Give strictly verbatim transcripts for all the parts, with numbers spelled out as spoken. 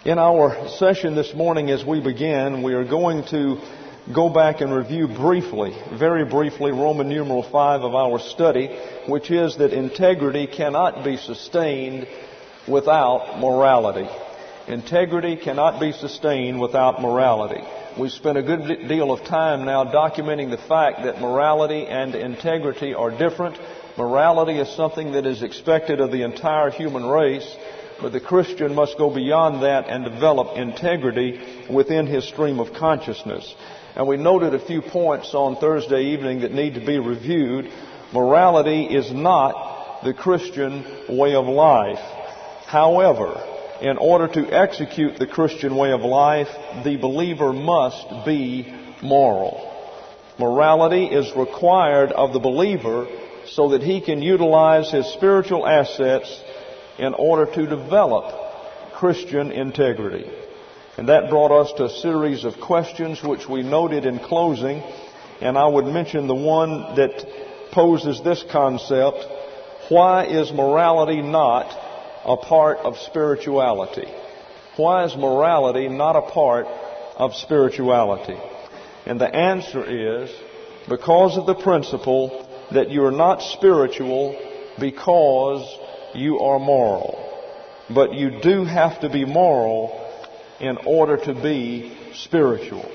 In our session this morning as we begin, we are going to go back and review briefly, very briefly, Roman numeral five of our study, which is that integrity cannot be sustained without morality. Integrity cannot be sustained without morality. We've spent a good deal of time now documenting the fact that morality and integrity are different. Morality is something that is expected of the entire human race, but the Christian must go beyond that and develop integrity within his stream of consciousness. And we noted a few points on Thursday evening that need to be reviewed. Morality is not the Christian way of life. However, in order to execute the Christian way of life, the believer must be moral. Morality is required of the believer so that he can utilize his spiritual assets in order to develop Christian integrity. And that brought us to a series of questions which we noted in closing. And I would mention the one that poses this concept: why is morality not a part of spirituality? Why is morality not a part of spirituality? And the answer is because of the principle that you are not spiritual because you are moral. But you do have to be moral in order to be spiritual.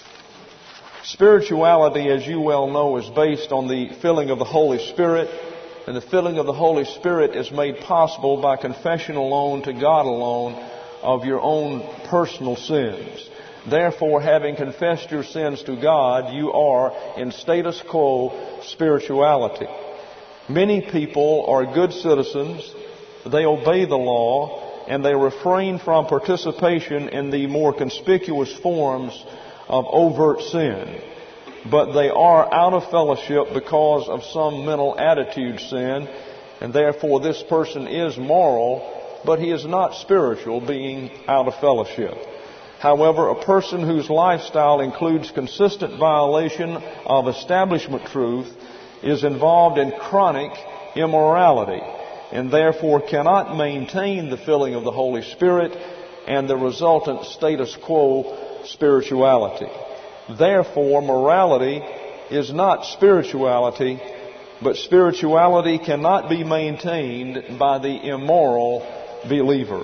Spirituality, as you well know, is based on the filling of the Holy Spirit. And the filling of the Holy Spirit is made possible by confession alone to God alone of your own personal sins. Therefore, having confessed your sins to God, you are in status quo spirituality. Many people are good citizens, they obey the law, and they refrain from participation in the more conspicuous forms of overt sin. But they are out of fellowship because of some mental attitude sin, and therefore this person is moral, but he is not spiritual, being out of fellowship. However, a person whose lifestyle includes consistent violation of establishment truth is involved in chronic immorality and therefore cannot maintain the filling of the Holy Spirit and the resultant status quo spirituality. Therefore, morality is not spirituality, but spirituality cannot be maintained by the immoral believer.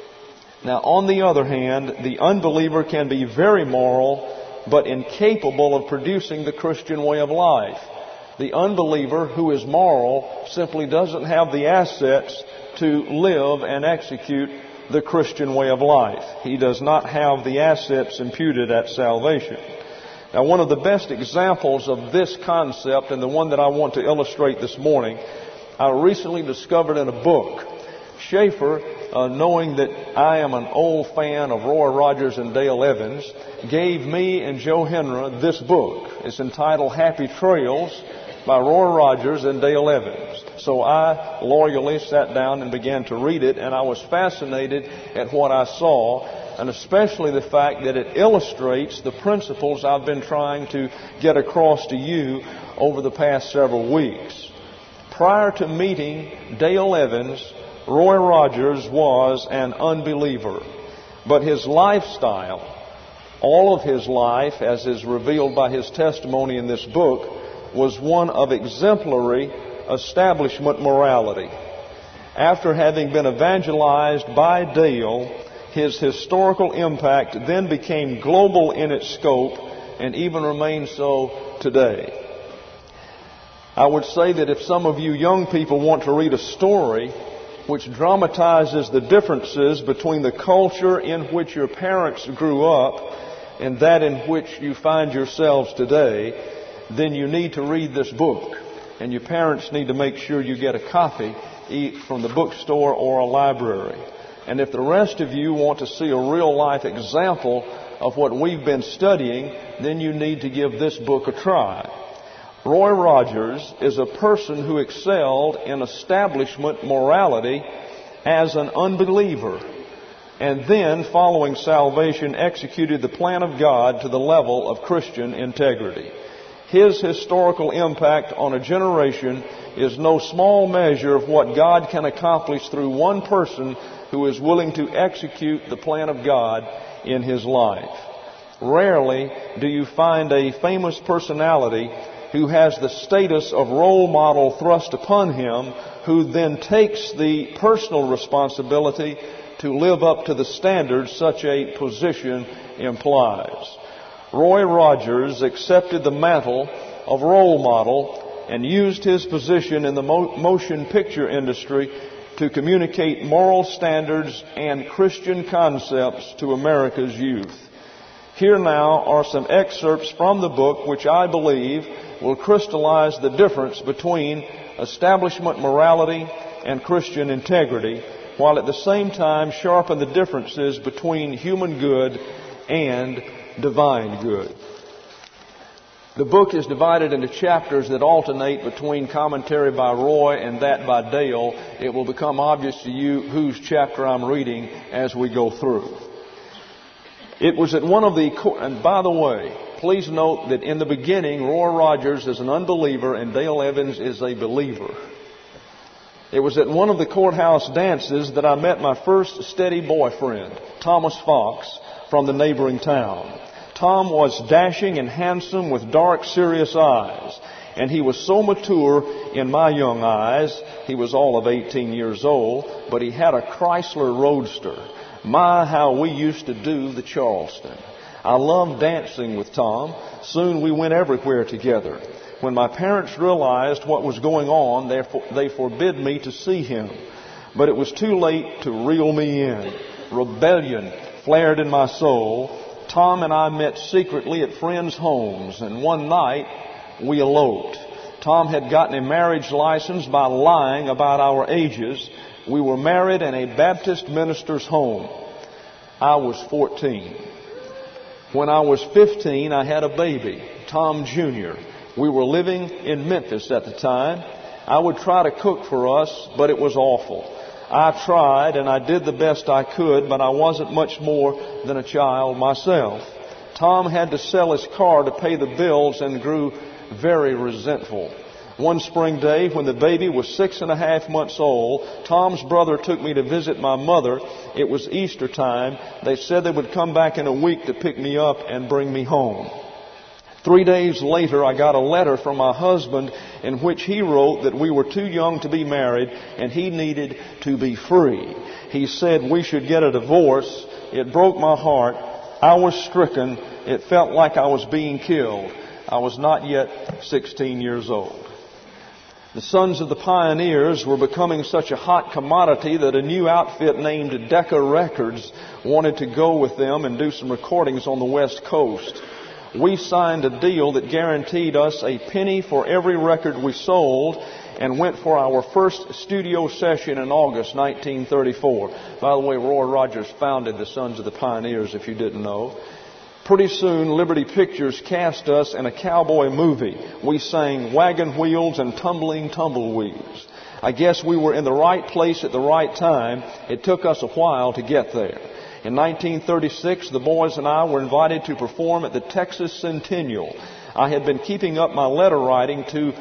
Now, on the other hand, the unbeliever can be very moral, but incapable of producing the Christian way of life. The unbeliever who is moral simply doesn't have the assets to live and execute the Christian way of life. He does not have the assets imputed at salvation. Now, one of the best examples of this concept, and the one that I want to illustrate this morning, I recently discovered in a book. Schaeffer, uh, knowing that I am an old fan of Roy Rogers and Dale Evans, gave me and Joe Henry this book. It's entitled Happy Trails by Roy Rogers and Dale Evans. So I loyally sat down and began to read it, and I was fascinated at what I saw, and especially the fact that it illustrates the principles I've been trying to get across to you over the past several weeks. Prior to meeting Dale Evans, Roy Rogers was an unbeliever, but his lifestyle, all of his life, as is revealed by his testimony in this book, was one of exemplary establishment morality. After having been evangelized by Dale, his historical impact then became global in its scope and even remains so today. I would say that if some of you young people want to read a story which dramatizes the differences between the culture in which your parents grew up and that in which you find yourselves today, then you need to read this book. And your parents need to make sure you get a copy from the bookstore or a library. And if the rest of you want to see a real life example of what we've been studying, then you need to give this book a try. Roy Rogers is a person who excelled in establishment morality as an unbeliever, and then, following salvation, executed the plan of God to the level of Christian integrity. His historical impact on a generation is no small measure of what God can accomplish through one person who is willing to execute the plan of God in his life. Rarely do you find a famous personality who has the status of role model thrust upon him, who then takes the personal responsibility to live up to the standards such a position implies. Roy Rogers accepted the mantle of role model and used his position in the mo- motion picture industry to communicate moral standards and Christian concepts to America's youth. Here now are some excerpts from the book which I believe will crystallize the difference between establishment morality and Christian integrity, while at the same time sharpen the differences between human good and divine good. The book is divided into chapters that alternate between commentary by Roy and that by Dale. It will become obvious to you whose chapter I'm reading as we go through. It was at one of the, and by the way, please note that in the beginning, Roy Rogers is an unbeliever and Dale Evans is a believer. It was at one of the courthouse dances that I met my first steady boyfriend, Thomas Fox, from the neighboring town. Tom was dashing and handsome with dark, serious eyes, and he was so mature in my young eyes. He was all of eighteen years old, but he had a Chrysler Roadster. My, how we used to do the Charleston. I loved dancing with Tom. Soon we went everywhere together. When my parents realized what was going on, they forbid me to see him. But it was too late to reel me in. Rebellion flared in my soul. Tom and I met secretly at friends' homes, and one night we eloped. Tom had gotten a marriage license by lying about our ages. We were married in a Baptist minister's home. I was fourteen. When I was fifteen, I had a baby, Tom Junior We were living in Memphis at the time. I would try to cook for us, but it was awful. I tried and I did the best I could, but I wasn't much more than a child myself. Tom had to sell his car to pay the bills and grew very resentful. One spring day, when the baby was six and a half months old, Tom's brother took me to visit my mother. It was Easter time. They said they would come back in a week to pick me up and bring me home. Three days later, I got a letter from my husband in which he wrote that we were too young to be married and he needed to be free. He said we should get a divorce. It broke my heart. I was stricken. It felt like I was being killed. I was not yet sixteen years old. The Sons of the Pioneers were becoming such a hot commodity that a new outfit named Decca Records wanted to go with them and do some recordings on the West Coast. We signed a deal that guaranteed us a penny for every record we sold and went for our first studio session in August nineteen thirty-four. By the way, Roy Rogers founded the Sons of the Pioneers, if you didn't know. Pretty soon, Liberty Pictures cast us in a cowboy movie. We sang Wagon Wheels and Tumbling Tumbleweeds. I guess we were in the right place at the right time. It took us a while to get there. In nineteen thirty-six, the boys and I were invited to perform at the Texas Centennial. I had been keeping up my letter writing to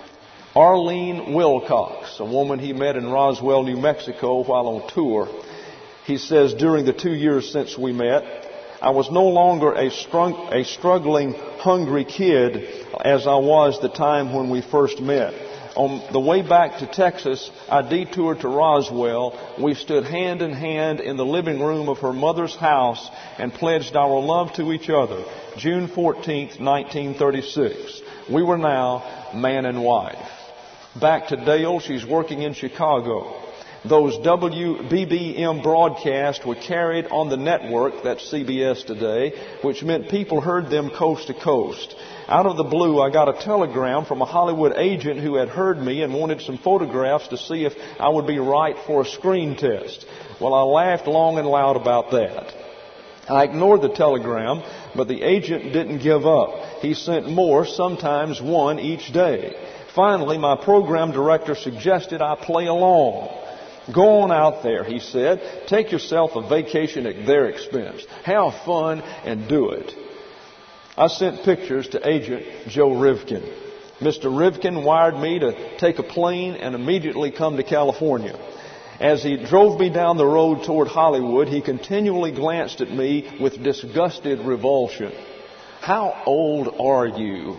Arlene Wilcox, a woman he met in Roswell, New Mexico while on tour. He says, during the two years since we met, I was no longer a, strung, a struggling, hungry kid as I was the time when we first met. On the way back to Texas, I detoured to Roswell. We stood hand in hand in the living room of her mother's house and pledged our love to each other. June fourteenth, nineteen thirty-six. We were now man and wife. Back to Dale, she's working in Chicago. Those W B B M broadcasts were carried on the network, that's C B S today, which meant people heard them coast to coast. Out of the blue, I got a telegram from a Hollywood agent who had heard me and wanted some photographs to see if I would be right for a screen test. Well, I laughed long and loud about that. I ignored the telegram, but the agent didn't give up. He sent more, sometimes one each day. Finally, my program director suggested I play along. Go on out there, he said. Take yourself a vacation at their expense. Have fun and do it. I sent pictures to agent Joe Rivkin. Mister Rivkin wired me to take a plane and immediately come to California. As he drove me down the road toward Hollywood, he continually glanced at me with disgusted revulsion. "How old are you?"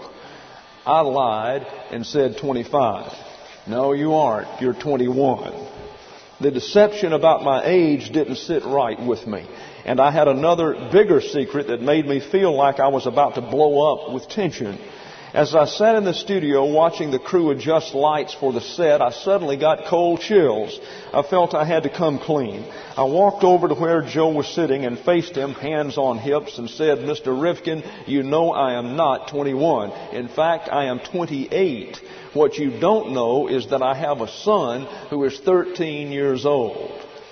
I lied and said twenty-five. "No, you aren't. You're twenty-one. The deception about my age didn't sit right with me. And I had another bigger secret that made me feel like I was about to blow up with tension. As I sat in the studio watching the crew adjust lights for the set, I suddenly got cold chills. I felt I had to come clean. I walked over to where Joe was sitting and faced him, hands on hips, and said, "Mister Rivkin, you know I am not twenty-one. In fact, I am twenty-eight. What you don't know is that I have a son who is thirteen years old."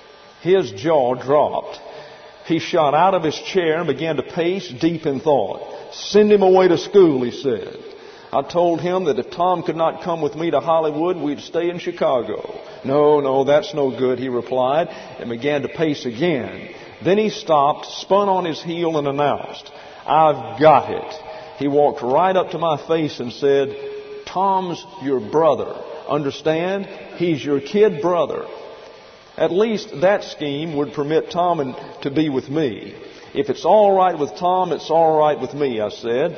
His jaw dropped. He shot out of his chair and began to pace, deep in thought. "Send him away to school," he said. I told him that if Tom could not come with me to Hollywood, we'd stay in Chicago. "No, no, that's no good," he replied, and began to pace again. Then he stopped, spun on his heel, and announced, "I've got it." He walked right up to my face and said, "Tom's your brother. Understand? He's your kid brother." At least that scheme would permit Tom to be with me. "If it's all right with Tom, it's all right with me," I said.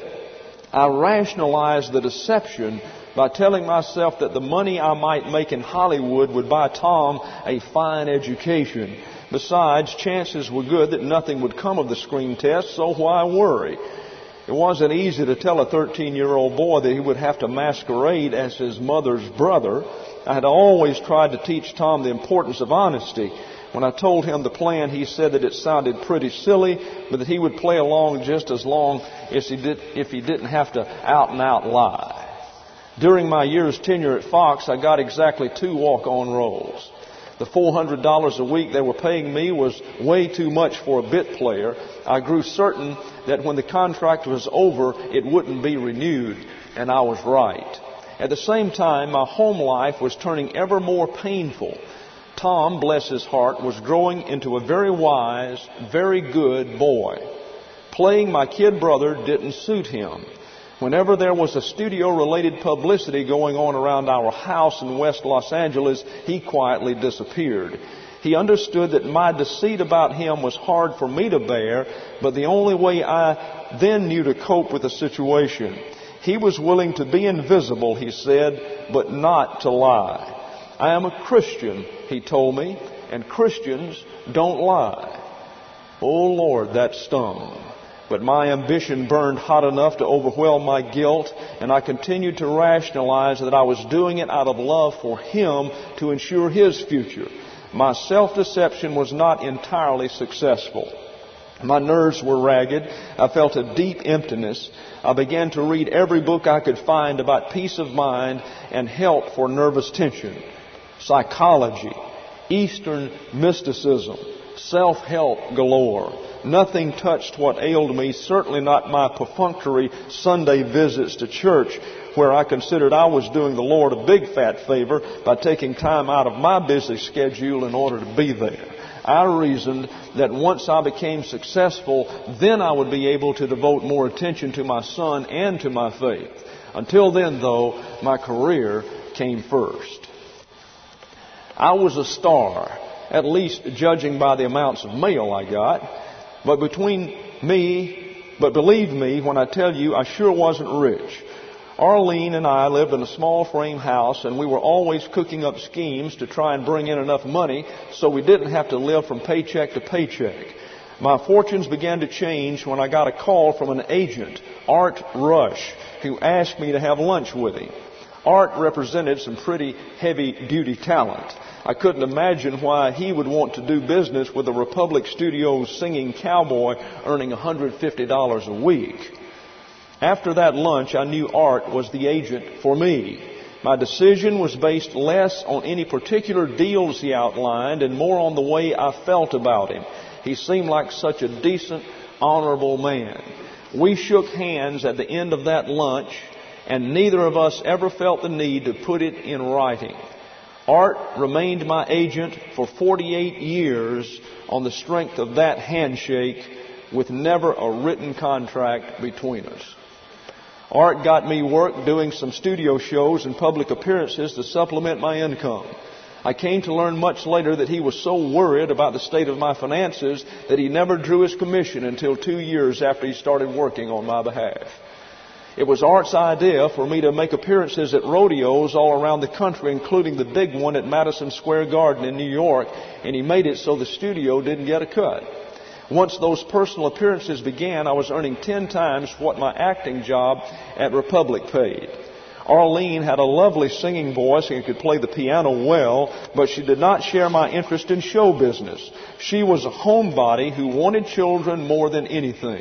I rationalized the deception by telling myself that the money I might make in Hollywood would buy Tom a fine education. Besides, chances were good that nothing would come of the screen test, so why worry? It wasn't easy to tell a thirteen-year-old boy that he would have to masquerade as his mother's brother. I had always tried to teach Tom the importance of honesty. When I told him the plan, he said that it sounded pretty silly, but that he would play along just as long as he did, if he didn't have to out and out lie. During my year's tenure at Fox, I got exactly two walk-on roles. The four hundred dollars a week they were paying me was way too much for a bit player. I grew certain that when the contract was over, it wouldn't be renewed, and I was right. At the same time, my home life was turning ever more painful. Tom, bless his heart, was growing into a very wise, very good boy. Playing my kid brother didn't suit him. Whenever there was a studio-related publicity going on around our house in West Los Angeles, he quietly disappeared. He understood that my deceit about him was hard for me to bear, but the only way I then knew to cope with the situation. He was willing to be invisible, he said, but not to lie. "I am a Christian," he told me, "and Christians don't lie." Oh, Lord, that stung. But my ambition burned hot enough to overwhelm my guilt, and I continued to rationalize that I was doing it out of love for him to ensure his future. My self-deception was not entirely successful. My nerves were ragged. I felt a deep emptiness. I began to read every book I could find about peace of mind and help for nervous tension. Psychology, Eastern mysticism, self-help galore. Nothing touched what ailed me, certainly not my perfunctory Sunday visits to church, where I considered I was doing the Lord a big fat favor by taking time out of my busy schedule in order to be there. I reasoned that once I became successful, then I would be able to devote more attention to my son and to my faith. Until then, though, my career came first. I was a star, at least judging by the amounts of mail I got. But between me, but believe me when I tell you, I sure wasn't rich. Arlene and I lived in a small frame house, and we were always cooking up schemes to try and bring in enough money so we didn't have to live from paycheck to paycheck. My fortunes began to change when I got a call from an agent, Art Rush, who asked me to have lunch with him. Art represented some pretty heavy-duty talent. I couldn't imagine why he would want to do business with a Republic Studios singing cowboy earning one hundred fifty dollars a week. After that lunch, I knew Art was the agent for me. My decision was based less on any particular deals he outlined and more on the way I felt about him. He seemed like such a decent, honorable man. We shook hands at the end of that lunch, and neither of us ever felt the need to put it in writing. Art remained my agent for forty-eight years on the strength of that handshake with never a written contract between us. Art got me work doing some studio shows and public appearances to supplement my income. I came to learn much later that he was so worried about the state of my finances that he never drew his commission until two years after he started working on my behalf. It was Art's idea for me to make appearances at rodeos all around the country, including the big one at Madison Square Garden in New York, and he made it so the studio didn't get a cut. Once those personal appearances began, I was earning ten times what my acting job at Republic paid. Arlene had a lovely singing voice and could play the piano well, but she did not share my interest in show business. She was a homebody who wanted children more than anything.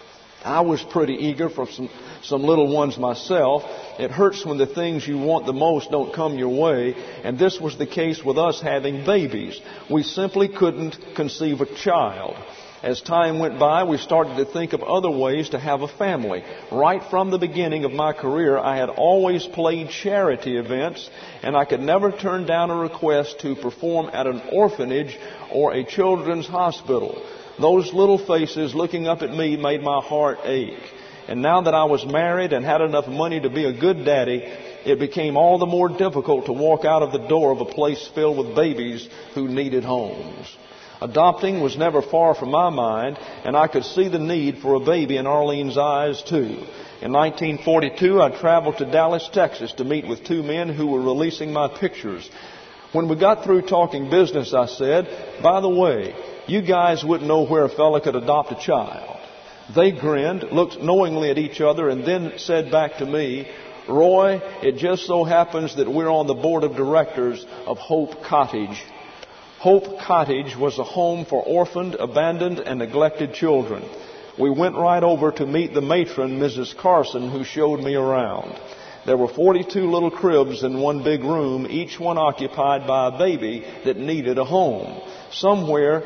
I was pretty eager for some, some little ones myself. It hurts when the things you want the most don't come your way, and this was the case with us having babies. We simply couldn't conceive a child. As time went by, we started to think of other ways to have a family. Right from the beginning of my career, I had always played charity events, and I could never turn down a request to perform at an orphanage or a children's hospital. Those little faces looking up at me made my heart ache. And now that I was married and had enough money to be a good daddy, it became all the more difficult to walk out of the door of a place filled with babies who needed homes. Adopting was never far from my mind, and I could see the need for a baby in Arlene's eyes, too. In nineteen forty-two, I traveled to Dallas, Texas to meet with two men who were releasing my pictures. When we got through talking business, I said, "By the way, you guys wouldn't know where a fella could adopt a child." They grinned, looked knowingly at each other, and then said back to me, "Roy, it just so happens that we're on the board of directors of Hope Cottage." Hope Cottage was a home for orphaned, abandoned, and neglected children. We went right over to meet the matron, Missus Carson, who showed me around. There were forty-two little cribs in one big room, each one occupied by a baby that needed a home. Somewhere,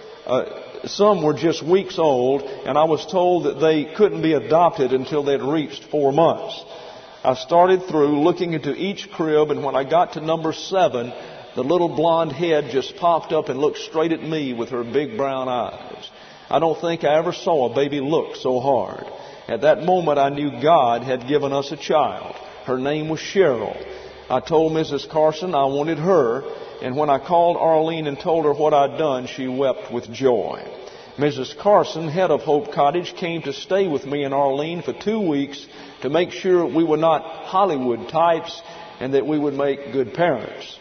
uh, some were just weeks old, and I was told that they couldn't be adopted until they'd reached four months. I started through looking into each crib, and when I got to number seven, the little blonde head just popped up and looked straight at me with her big brown eyes. I don't think I ever saw a baby look so hard. At that moment, I knew God had given us a child. Her name was Cheryl. I told Missus Carson I wanted her, and when I called Arlene and told her what I'd done, she wept with joy. Missus Carson, head of Hope Cottage, came to stay with me and Arlene for two weeks to make sure we were not Hollywood types and that we would make good parents.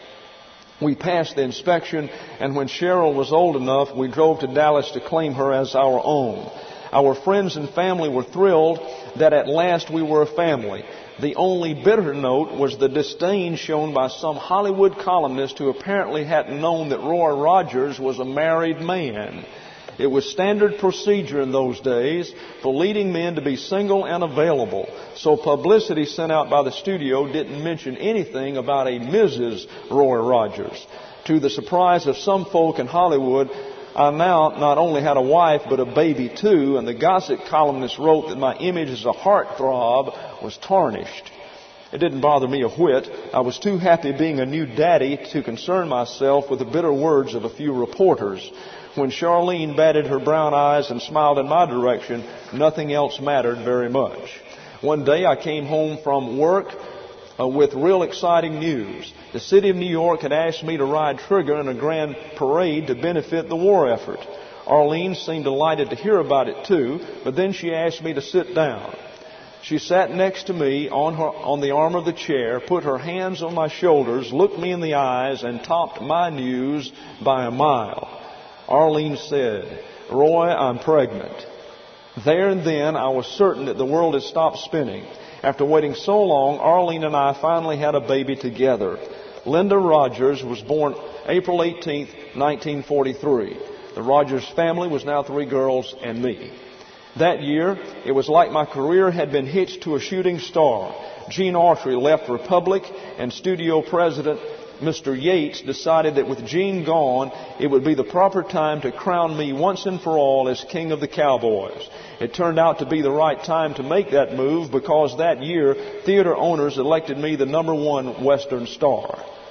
We passed the inspection, and when Cheryl was old enough, we drove to Dallas to claim her as our own. Our friends and family were thrilled that at last we were a family. The only bitter note was the disdain shown by some Hollywood columnist who apparently hadn't known that Roy Rogers was a married man. It was standard procedure in those days for leading men to be single and available, so publicity sent out by the studio didn't mention anything about a Missus Roy Rogers. To the surprise of some folk in Hollywood, I now not only had a wife but a baby too, and the gossip columnist wrote that my image as a heartthrob was tarnished. It didn't bother me a whit. I was too happy being a new daddy to concern myself with the bitter words of a few reporters. When Charlene batted her brown eyes and smiled in my direction, nothing else mattered very much. One day I came home from work uh, with real exciting news. The city of New York had asked me to ride Trigger in a grand parade to benefit the war effort. Arlene seemed delighted to hear about it too, but then she asked me to sit down. She sat next to me on her, on the arm of the chair, put her hands on my shoulders, looked me in the eyes, and topped my news by a mile. Arlene said, "Roy, I'm pregnant." There and then, I was certain that the world had stopped spinning. After waiting so long, Arlene and I finally had a baby together. Linda Rogers was born April eighteenth, nineteen forty-three. The Rogers family was now three girls and me. That year, it was like my career had been hitched to a shooting star. Gene Autry left Republic, and studio president Mister Yates decided that with Gene gone, it would be the proper time to crown me once and for all as king of the Cowboys. It turned out to be the right time to make that move because that year, theater owners elected me the number one Western star.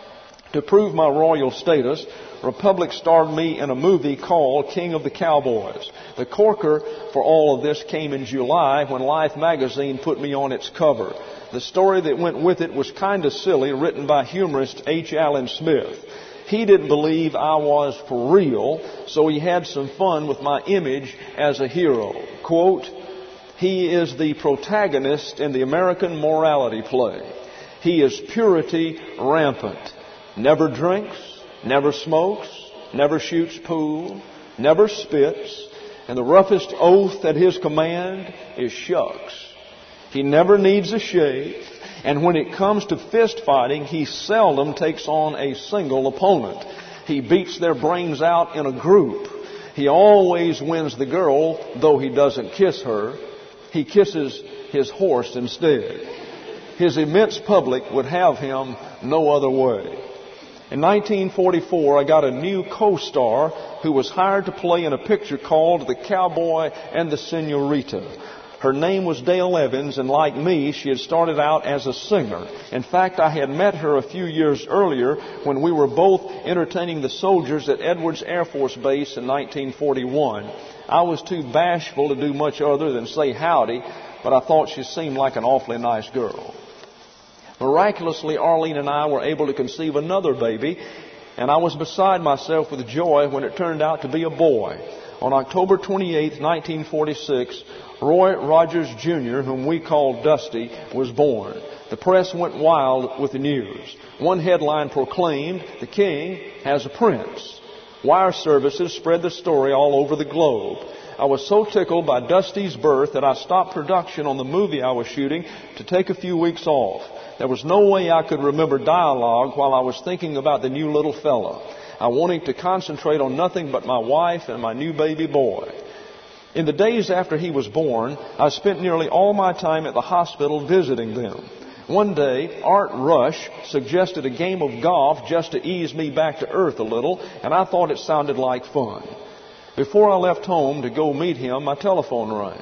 To prove my royal status, Republic starred me in a movie called King of the Cowboys. The corker for all of this came in July when Life magazine put me on its cover. The story that went with it was kind of silly, written by humorist H. Allen Smith. He didn't believe I was for real, so he had some fun with my image as a hero. Quote, "He is the protagonist in the American morality play. He is purity rampant. Never drinks, never smokes, never shoots pool, never spits, and the roughest oath at his command is shucks. He never needs a shave, and when it comes to fist fighting, he seldom takes on a single opponent. He beats their brains out in a group. He always wins the girl, though he doesn't kiss her. He kisses his horse instead. His immense public would have him no other way." In nineteen forty-four, I got a new co-star who was hired to play in a picture called The Cowboy and the Senorita. Her name was Dale Evans, and like me, she had started out as a singer. In fact, I had met her a few years earlier when we were both entertaining the soldiers at Edwards Air Force Base in nineteen forty-one. I was too bashful to do much other than say howdy, but I thought she seemed like an awfully nice girl. Miraculously, Arlene and I were able to conceive another baby, and I was beside myself with joy when it turned out to be a boy. On October twenty-eighth, nineteen forty-six, Roy Rogers Junior, whom we called Dusty, was born. The press went wild with the news. One headline proclaimed, "The King has a prince." Wire services spread the story all over the globe. I was so tickled by Dusty's birth that I stopped production on the movie I was shooting to take a few weeks off. There was no way I could remember dialogue while I was thinking about the new little fella. I wanted to concentrate on nothing but my wife and my new baby boy. In the days after he was born, I spent nearly all my time at the hospital visiting them. One day, Art Rush suggested a game of golf just to ease me back to earth a little, and I thought it sounded like fun. Before I left home to go meet him, my telephone rang.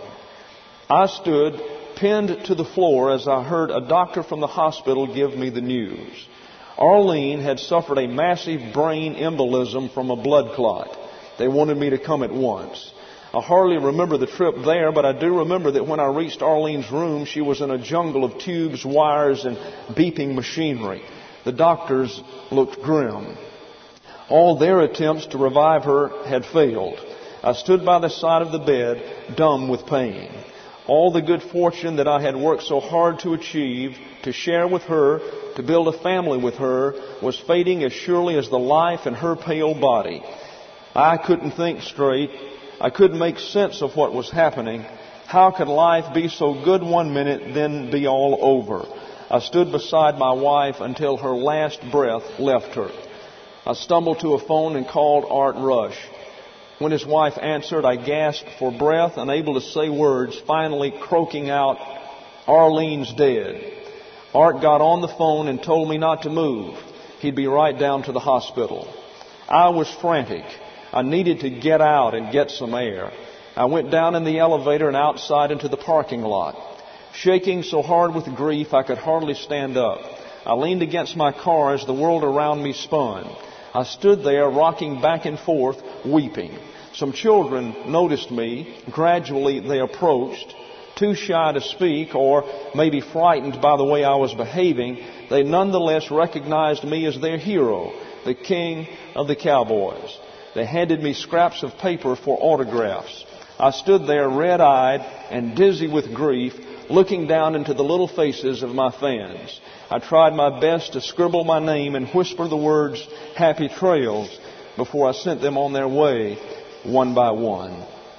I stood pinned to the floor as I heard a doctor from the hospital give me the news. Arlene had suffered a massive brain embolism from a blood clot. They wanted me to come at once. I hardly remember the trip there, but I do remember that when I reached Arlene's room, she was in a jungle of tubes, wires, and beeping machinery. The doctors looked grim. All their attempts to revive her had failed. I stood by the side of the bed, dumb with pain. All the good fortune that I had worked so hard to achieve, to share with her, to build a family with her, was fading as surely as the life in her pale body. I couldn't think straight. I couldn't make sense of what was happening. How could life be so good one minute, then be all over? I stood beside my wife until her last breath left her. I stumbled to a phone and called Art Rush. When his wife answered, I gasped for breath, unable to say words, finally croaking out, "Arlene's dead." Art got on the phone and told me not to move. He'd be right down to the hospital. I was frantic. I needed to get out and get some air. I went down in the elevator and outside into the parking lot. Shaking so hard with grief I could hardly stand up. I leaned against my car as the world around me spun. I stood there rocking back and forth, weeping. Some children noticed me. Gradually they approached. Too shy to speak, or maybe frightened by the way I was behaving, they nonetheless recognized me as their hero, the King of the Cowboys. They handed me scraps of paper for autographs. I stood there red-eyed and dizzy with grief, looking down into the little faces of my fans. I tried my best to scribble my name and whisper the words, "Happy Trails," before I sent them on their way, one by one.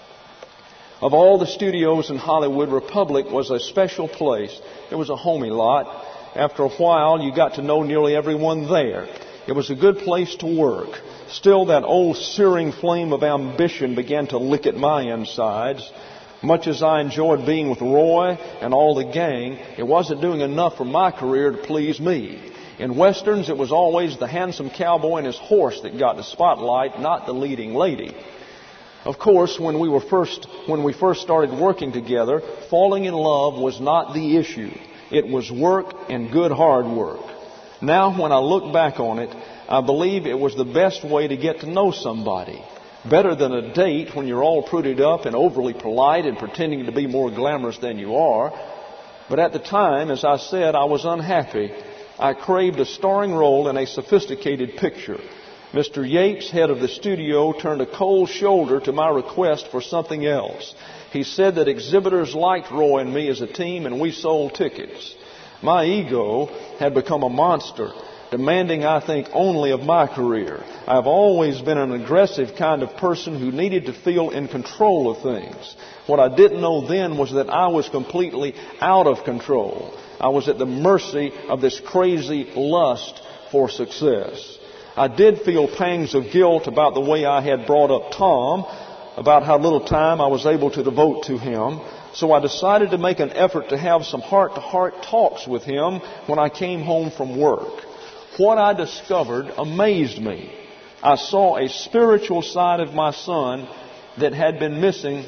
Of all the studios in Hollywood, Republic was a special place. It was a homey lot. After a while, you got to know nearly everyone there. It was a good place to work. Still, that old searing flame of ambition began to lick at my insides. Much as I enjoyed being with Roy and all the gang, it wasn't doing enough for my career to please me. In Westerns, it was always the handsome cowboy and his horse that got the spotlight, not the leading lady. Of course, when we were first, when we first started working together, falling in love was not the issue. It was work and good hard work. Now, when I look back on it, I believe it was the best way to get to know somebody. Better than a date when you're all prettied up and overly polite and pretending to be more glamorous than you are. But at the time, as I said, I was unhappy. I craved a starring role in a sophisticated picture. Mister Yates, head of the studio, turned a cold shoulder to my request for something else. He said that exhibitors liked Roy and me as a team, and we sold tickets. My ego had become a monster, demanding, I think, only of my career. I've always been an aggressive kind of person who needed to feel in control of things. What I didn't know then was that I was completely out of control. I was at the mercy of this crazy lust for success. I did feel pangs of guilt about the way I had brought up Tom, about how little time I was able to devote to him. So I decided to make an effort to have some heart-to-heart talks with him when I came home from work. What I discovered amazed me. I saw a spiritual side of my son that had been missing,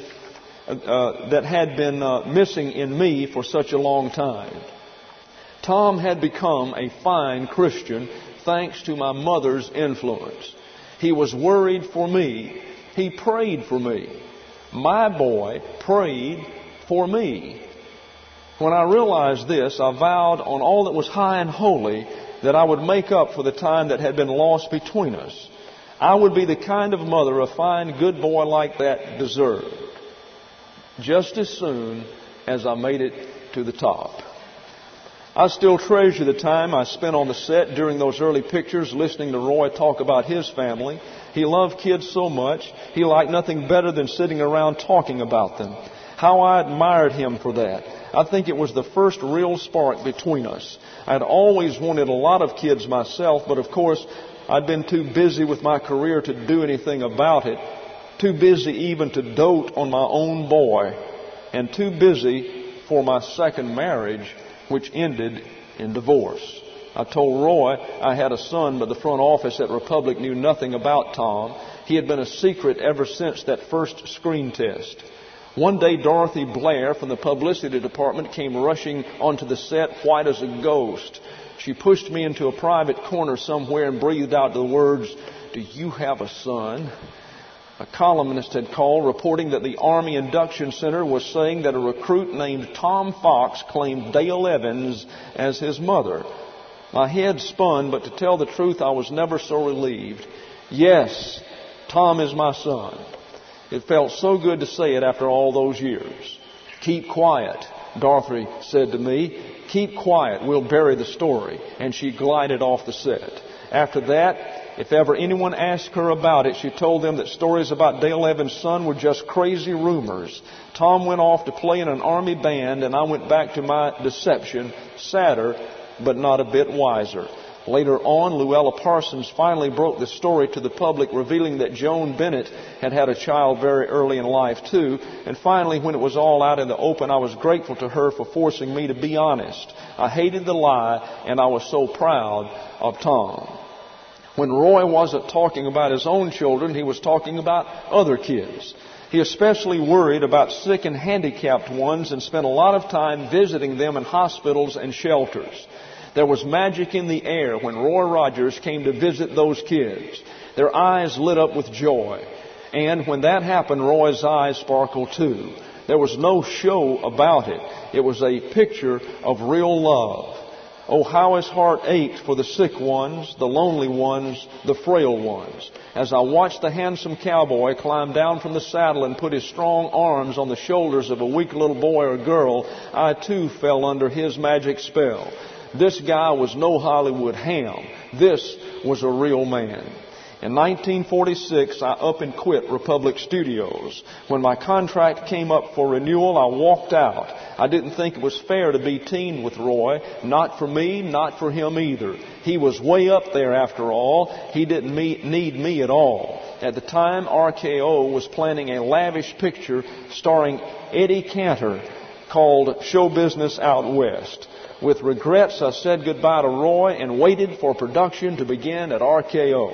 uh, that had been uh, missing in me for such a long time. Tom had become a fine Christian thanks to my mother's influence. He was worried for me. He prayed for me. My boy prayed for me. When I realized this, I vowed on all that was high and holy that I would make up for the time that had been lost between us. I would be the kind of mother a fine, good boy like that deserved, just as soon as I made it to the top. I still treasure the time I spent on the set during those early pictures listening to Roy talk about his family. He loved kids so much, he liked nothing better than sitting around talking about them. How I admired him for that. I think it was the first real spark between us. I'd always wanted a lot of kids myself, but of course I'd been too busy with my career to do anything about it, too busy even to dote on my own boy, and too busy for my second marriage, which ended in divorce. I told Roy I had a son, but the front office at Republic knew nothing about Tom. He had been a secret ever since that first screen test. One day, Dorothy Blair from the publicity department came rushing onto the set, white as a ghost. She pushed me into a private corner somewhere and breathed out the words, "Do you have a son?" A columnist had called, reporting that the Army Induction Center was saying that a recruit named Tom Fox claimed Dale Evans as his mother. My head spun, but to tell the truth, I was never so relieved. Yes, Tom is my son. It felt so good to say it after all those years. "Keep quiet," Dorothy said to me. "Keep quiet, we'll bury the story." And she glided off the set. After that, if ever anyone asked her about it, she told them that stories about Dale Evans' son were just crazy rumors. Tom went off to play in an Army band, and I went back to my deception, sadder, but not a bit wiser. Later on, Luella Parsons finally broke the story to the public, revealing that Joan Bennett had had a child very early in life, too. And finally, when it was all out in the open, I was grateful to her for forcing me to be honest. I hated the lie, and I was so proud of Tom. When Roy wasn't talking about his own children, he was talking about other kids. He especially worried about sick and handicapped ones and spent a lot of time visiting them in hospitals and shelters. There was magic in the air when Roy Rogers came to visit those kids. Their eyes lit up with joy. And when that happened, Roy's eyes sparkled too. There was no show about it. It was a picture of real love. Oh, how his heart ached for the sick ones, the lonely ones, the frail ones. As I watched the handsome cowboy climb down from the saddle and put his strong arms on the shoulders of a weak little boy or girl, I too fell under his magic spell. This guy was no Hollywood ham. This was a real man. In nineteen forty-six, I up and quit Republic Studios. When my contract came up for renewal, I walked out. I didn't think it was fair to be teamed with Roy. Not for me, not for him either. He was way up there after all. He didn't need me at all. At the time, R K O was planning a lavish picture starring Eddie Cantor called Show Business Out West. With regrets, I said goodbye to Roy and waited for production to begin at R K O.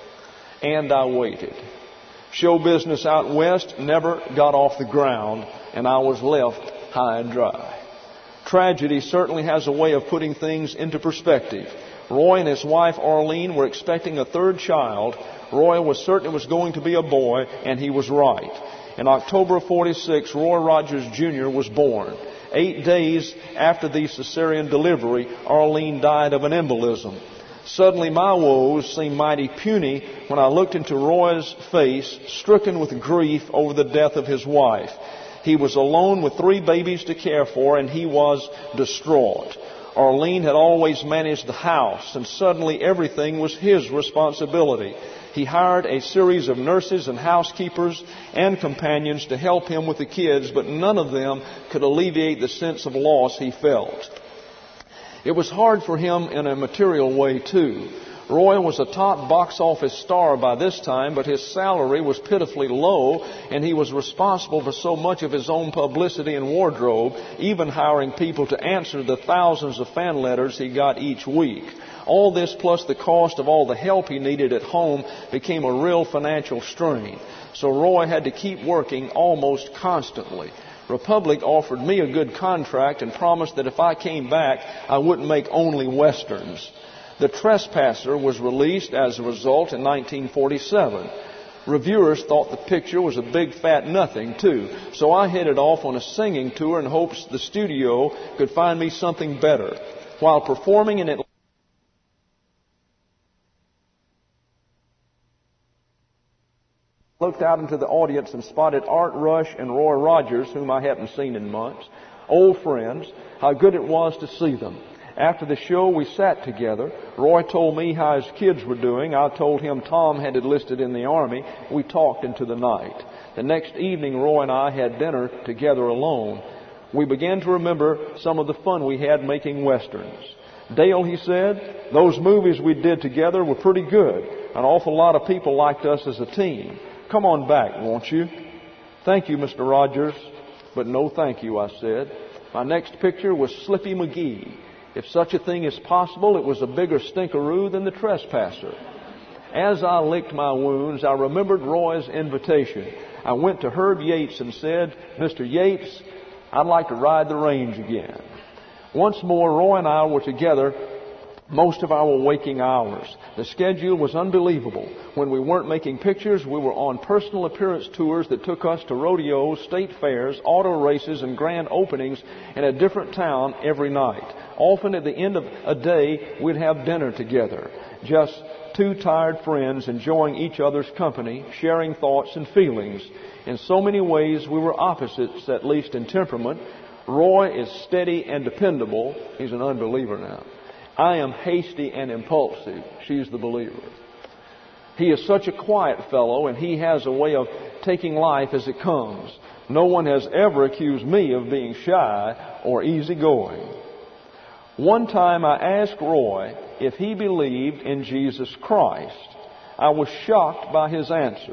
And I waited. Show Business Out West never got off the ground, and I was left high and dry. Tragedy certainly has a way of putting things into perspective. Roy and his wife Arlene were expecting a third child. Roy was certain it was going to be a boy, and he was right. In October of forty-six, Roy Rogers Junior was born. Eight days after the cesarean delivery, Arlene died of an embolism. Suddenly my woes seemed mighty puny when I looked into Roy's face, stricken with grief over the death of his wife. He was alone with three babies to care for, and he was distraught. Arlene had always managed the house, and suddenly everything was his responsibility. He hired a series of nurses and housekeepers and companions to help him with the kids, but none of them could alleviate the sense of loss he felt. It was hard for him in a material way, too. Roy was a top box office star by this time, but his salary was pitifully low, and he was responsible for so much of his own publicity and wardrobe, even hiring people to answer the thousands of fan letters he got each week. All this, plus the cost of all the help he needed at home, became a real financial strain. So Roy had to keep working almost constantly. Republic offered me a good contract and promised that if I came back, I wouldn't make only westerns. The Trespasser was released as a result in nineteen forty-seven. Reviewers thought the picture was a big fat nothing, too. So I headed off on a singing tour in hopes the studio could find me something better. While performing in Atlanta, looked out into the audience and spotted Art Rush and Roy Rogers, whom I hadn't seen in months. Old friends. How good it was to see them. After the show, we sat together. Roy told me how his kids were doing. I told him Tom had enlisted in the Army. We talked into the night. The next evening, Roy and I had dinner together alone. We began to remember some of the fun we had making westerns. Dale, he said, those movies we did together were pretty good. An awful lot of people liked us as a team. Come on back, won't you? Thank you, Mister Rogers, but no thank you, I said. My next picture was Slippy McGee. If such a thing is possible, it was a bigger stinkeroo than the Trespasser. As I licked my wounds, I remembered Roy's invitation. I went to Herb Yates and said, Mister Yates, I'd like to ride the range again. Once more, Roy and I were together most of our waking hours. The schedule was unbelievable. When we weren't making pictures, we were on personal appearance tours that took us to rodeos, state fairs, auto races, and grand openings in a different town every night. Often at the end of a day, we'd have dinner together. Just two tired friends enjoying each other's company, sharing thoughts and feelings. In so many ways, we were opposites, at least in temperament. Roy is steady and dependable. He's an unbeliever now. I am hasty and impulsive. She's the believer. He is such a quiet fellow, and he has a way of taking life as it comes. No one has ever accused me of being shy or easygoing. One time I asked Roy if he believed in Jesus Christ. I was shocked by his answer.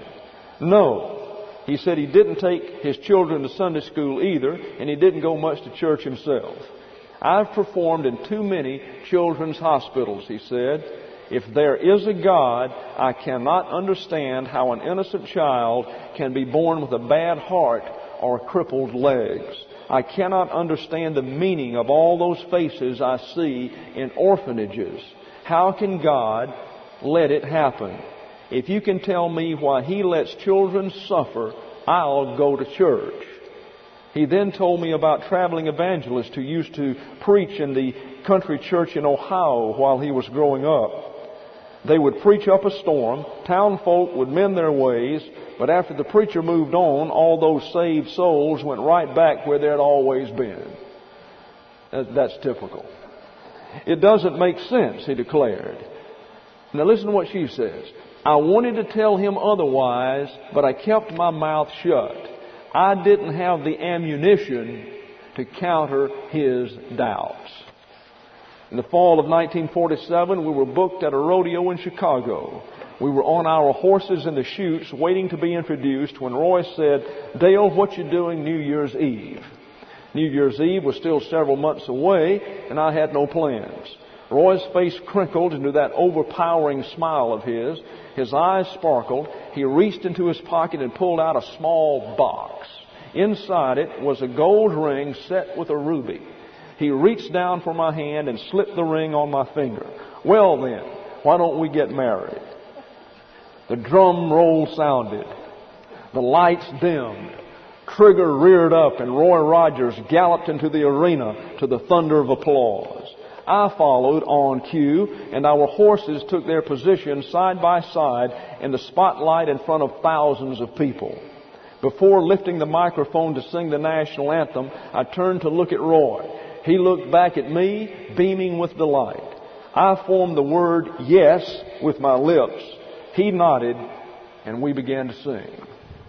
No. He said he didn't take his children to Sunday school either, and he didn't go much to church himself. I've performed in too many children's hospitals, he said. If there is a God, I cannot understand how an innocent child can be born with a bad heart or crippled legs. I cannot understand the meaning of all those faces I see in orphanages. How can God let it happen? If you can tell me why He lets children suffer, I'll go to church. He then told me about traveling evangelists who used to preach in the country church in Ohio while he was growing up. They would preach up a storm, town folk would mend their ways, but after the preacher moved on, all those saved souls went right back where they had always been. That's typical. It doesn't make sense, he declared. Now listen to what she says. I wanted to tell him otherwise, but I kept my mouth shut. I didn't have the ammunition to counter his doubts. In the fall of nineteen forty-seven, we were booked at a rodeo in Chicago. We were on our horses in the chutes waiting to be introduced when Roy said, Dale, what you doing New Year's Eve? New Year's Eve was still several months away, and I had no plans. Roy's face crinkled into that overpowering smile of his. His eyes sparkled. He reached into his pocket and pulled out a small box. Inside it was a gold ring set with a ruby. He reached down for my hand and slipped the ring on my finger. Well then, why don't we get married? The drum roll sounded. The lights dimmed. Trigger reared up and Roy Rogers galloped into the arena to the thunder of applause. I followed on cue, and our horses took their position side by side in the spotlight in front of thousands of people. Before lifting the microphone to sing the national anthem, I turned to look at Roy. He looked back at me, beaming with delight. I formed the word yes with my lips. He nodded, and we began to sing.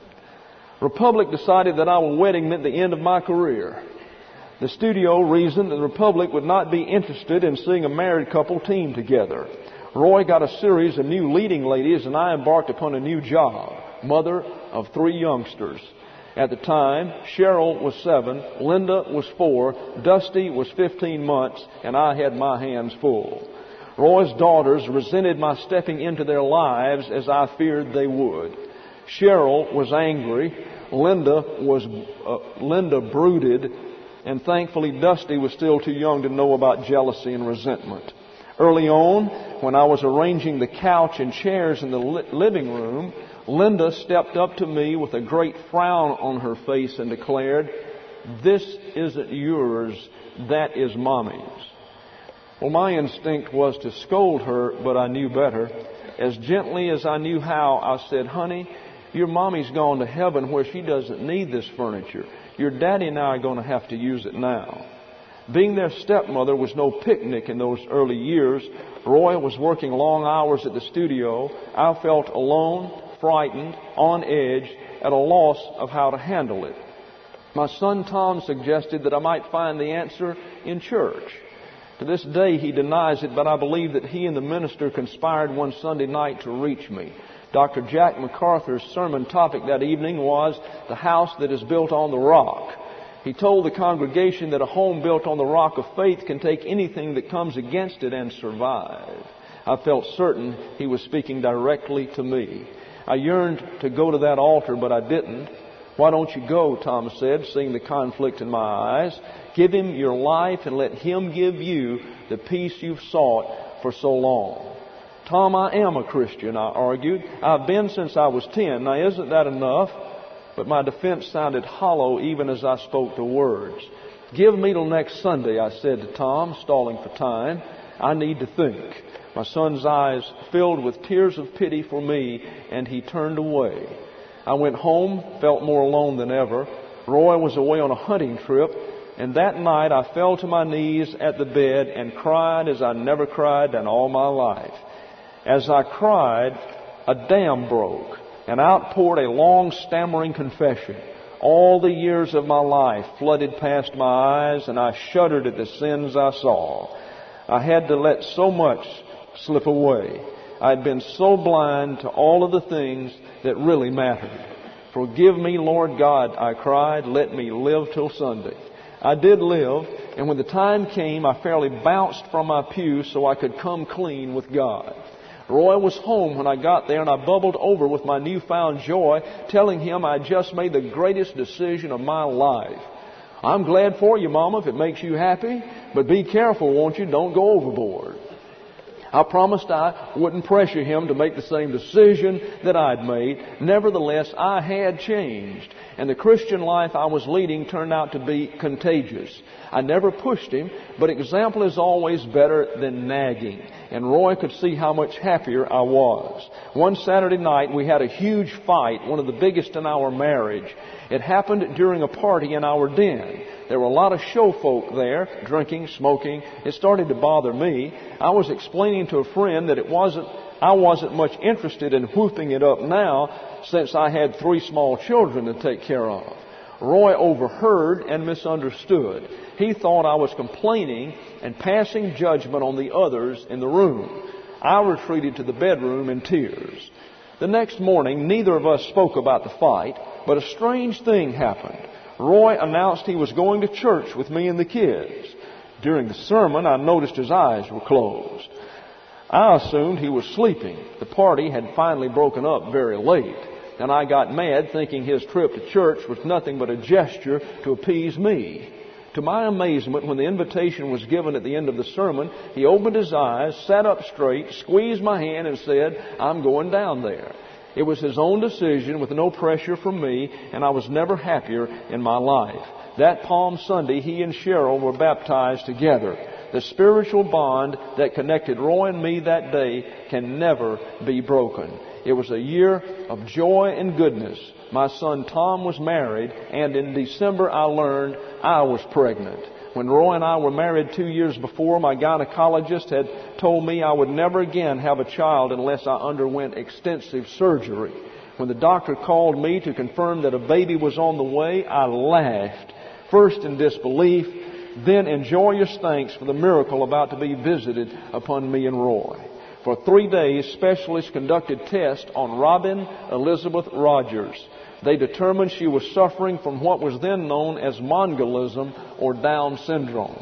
Republic decided that our wedding meant the end of my career. The studio reasoned that the Republic would not be interested in seeing a married couple team together. Roy got a series of new leading ladies, and I embarked upon a new job, mother of three youngsters. At the time, Cheryl was seven, Linda was four, Dusty was fifteen months, and I had my hands full. Roy's daughters resented my stepping into their lives as I feared they would. Cheryl was angry, Linda was uh, Linda brooded, and thankfully Dusty was still too young to know about jealousy and resentment. Early on, when I was arranging the couch and chairs in the li- living room, Linda stepped up to me with a great frown on her face and declared, "This isn't yours, that is Mommy's." Well, my instinct was to scold her, but I knew better. As gently as I knew how, I said, "Honey, your mommy's gone to heaven where she doesn't need this furniture. Your daddy and I are going to have to use it now." Being their stepmother was no picnic in those early years. Roy was working long hours at the studio. I felt alone, frightened, on edge, at a loss of how to handle it. My son Tom suggested that I might find the answer in church. To this day he denies it, but I believe that he and the minister conspired one Sunday night to reach me. Doctor Jack MacArthur's sermon topic that evening was "The House That Is Built on the Rock." He told the congregation that a home built on the rock of faith can take anything that comes against it and survive. I felt certain he was speaking directly to me. I yearned to go to that altar, but I didn't. "Why don't you go?" Tom said, seeing the conflict in my eyes. "Give him your life and let him give you the peace you've sought for so long." "Tom, I am a Christian," I argued. "I've been since I was ten. Now, isn't that enough?" But my defense sounded hollow even as I spoke the words. "Give me till next Sunday," I said to Tom, stalling for time. "I need to think." My son's eyes filled with tears of pity for me, and he turned away. I went home, felt more alone than ever. Roy was away on a hunting trip, and that night I fell to my knees at the bed and cried as I never cried in all my life. As I cried, a dam broke, and out poured a long, stammering confession. All the years of my life flooded past my eyes, and I shuddered at the sins I saw. I had to let so much slip away. I had been so blind to all of the things that really mattered. "Forgive me, Lord God," I cried. "Let me live till Sunday." I did live, and when the time came, I fairly bounced from my pew so I could come clean with God. Roy was home when I got there, and I bubbled over with my newfound joy, telling him I had just made the greatest decision of my life. "I'm glad for you, Mama, if it makes you happy, but be careful, won't you? Don't go overboard." I promised I wouldn't pressure him to make the same decision that I'd made. Nevertheless, I had changed, and the Christian life I was leading turned out to be contagious. I never pushed him, but example is always better than nagging, and Roy could see how much happier I was. One Saturday night, we had a huge fight, one of the biggest in our marriage. It happened during a party in our den. There were a lot of show folk there, drinking, smoking. It started to bother me. I was explaining to a friend that it wasn't, I wasn't much interested in whooping it up now, since I had three small children to take care of. Roy overheard and misunderstood. He thought I was complaining and passing judgment on the others in the room. I retreated to the bedroom in tears. The next morning, neither of us spoke about the fight, but a strange thing happened. Roy announced he was going to church with me and the kids. During the sermon, I noticed his eyes were closed. I assumed he was sleeping. The party had finally broken up very late, and I got mad thinking his trip to church was nothing but a gesture to appease me. To my amazement, when the invitation was given at the end of the sermon, he opened his eyes, sat up straight, squeezed my hand, and said, "I'm going down there." It was his own decision with no pressure from me, and I was never happier in my life. That Palm Sunday, he and Cheryl were baptized together. The spiritual bond that connected Roy and me that day can never be broken. It was a year of joy and goodness. My son Tom was married, and in December I learned I was pregnant. When Roy and I were married two years before, my gynecologist had told me I would never again have a child unless I underwent extensive surgery. When the doctor called me to confirm that a baby was on the way, I laughed, first in disbelief, then in joyous thanks for the miracle about to be visited upon me and Roy. For three days, specialists conducted tests on Robin Elizabeth Rogers. They determined she was suffering from what was then known as Mongolism or Down syndrome.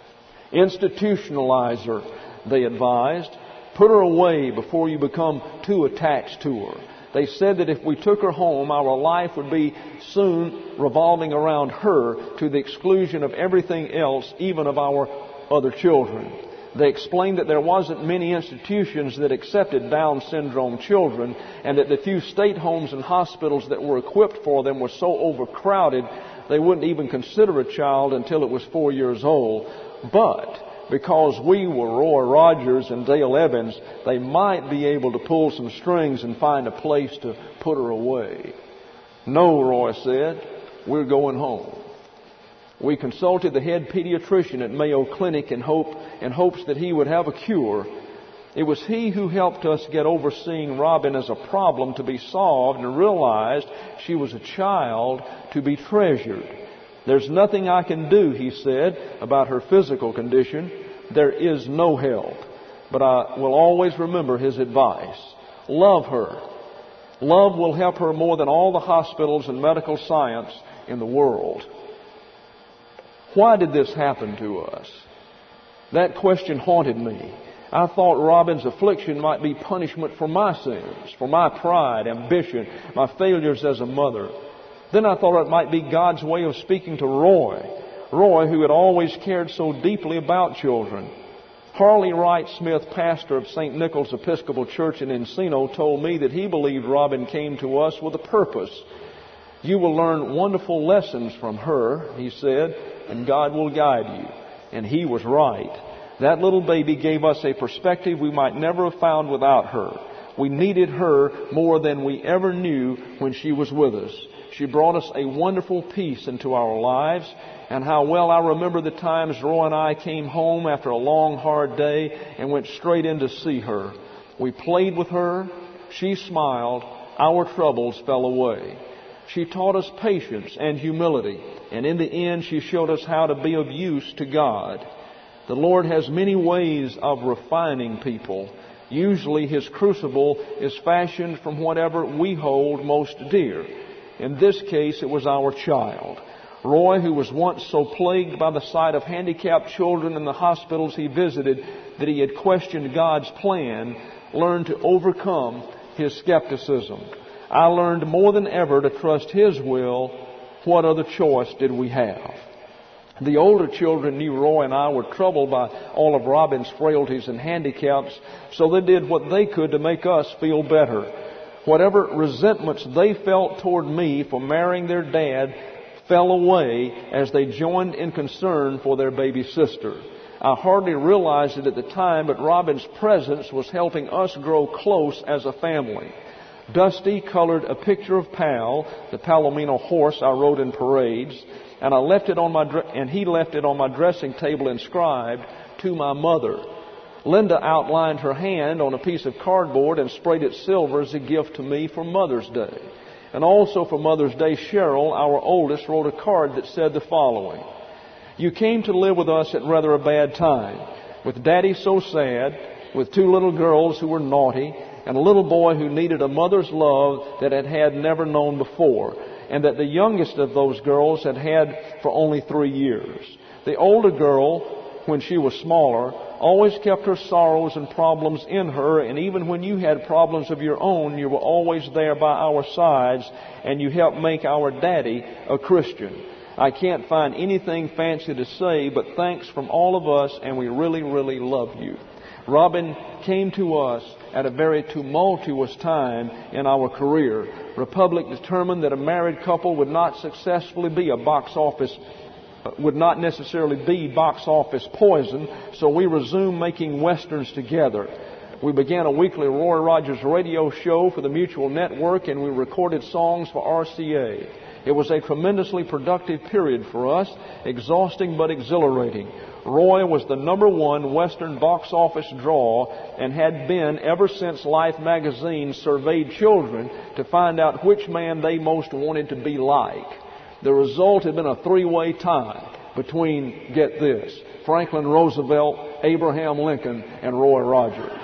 Institutionalize her, they advised. Put her away before you become too attached to her. They said that if we took her home, our life would be soon revolving around her to the exclusion of everything else, even of our other children. They explained that there wasn't many institutions that accepted Down syndrome children, and that the few state homes and hospitals that were equipped for them were so overcrowded they wouldn't even consider a child until it was four years old. But because we were Roy Rogers and Dale Evans, they might be able to pull some strings and find a place to put her away. "No," Roy said, "we're going home." We consulted the head pediatrician at Mayo Clinic in hope in hopes that he would have a cure. It was he who helped us get over seeing Robin as a problem to be solved and realized she was a child to be treasured. "There's nothing I can do," he said, "about her physical condition. There is no help. But I will always remember his advice. Love her. Love will help her more than all the hospitals and medical science in the world." Why did this happen to us? That question haunted me. I thought Robin's affliction might be punishment for my sins, for my pride, ambition, my failures as a mother. Then I thought it might be God's way of speaking to Roy, Roy who had always cared so deeply about children. Harley Wright Smith, pastor of Saint Nicholas Episcopal Church in Encino, told me that he believed Robin came to us with a purpose. "You will learn wonderful lessons from her," he said, "and God will guide you." And he was right. That little baby gave us a perspective we might never have found without her. We needed her more than we ever knew when she was with us. She brought us a wonderful peace into our lives. And how well I remember the times Roy and I came home after a long, hard day and went straight in to see her. We played with her. She smiled. Our troubles fell away. She taught us patience and humility. And in the end, she showed us how to be of use to God. The Lord has many ways of refining people. Usually His crucible is fashioned from whatever we hold most dear. In this case, it was our child. Roy, who was once so plagued by the sight of handicapped children in the hospitals he visited that he had questioned God's plan, learned to overcome his skepticism. I learned more than ever to trust His will. What other choice did we have? The older children knew Roy and I were troubled by all of Robin's frailties and handicaps, so they did what they could to make us feel better. Whatever resentments they felt toward me for marrying their dad fell away as they joined in concern for their baby sister. I hardly realized it at the time, but Robin's presence was helping us grow close as a family. Dusty colored a picture of Pal, the Palomino horse I rode in parades, and I left it on my and he left it on my dressing table inscribed, "To my mother." Linda outlined her hand on a piece of cardboard and sprayed it silver as a gift to me for Mother's Day. And also for Mother's Day, Cheryl, our oldest, wrote a card that said the following: "You came to live with us at rather a bad time, with Daddy so sad, with two little girls who were naughty, and a little boy who needed a mother's love that it had never known before, and that the youngest of those girls had had for only three years. The older girl, when she was smaller, always kept her sorrows and problems in her, and even when you had problems of your own, you were always there by our sides, and you helped make our Daddy a Christian. I can't find anything fancy to say, but thanks from all of us, and we really, really love you. Robin came to us at a very tumultuous time in our career. Republic determined that a married couple would not successfully be a box office, would not necessarily be box office poison, so we resumed making westerns together. We began a weekly Roy Rogers radio show for the Mutual Network, and we recorded songs for R C A. It was a tremendously productive period for us, exhausting but exhilarating. Roy was the number one Western box office draw and had been ever since Life magazine surveyed children to find out which man they most wanted to be like. The result had been a three-way tie between, get this, Franklin Roosevelt, Abraham Lincoln, and Roy Rogers.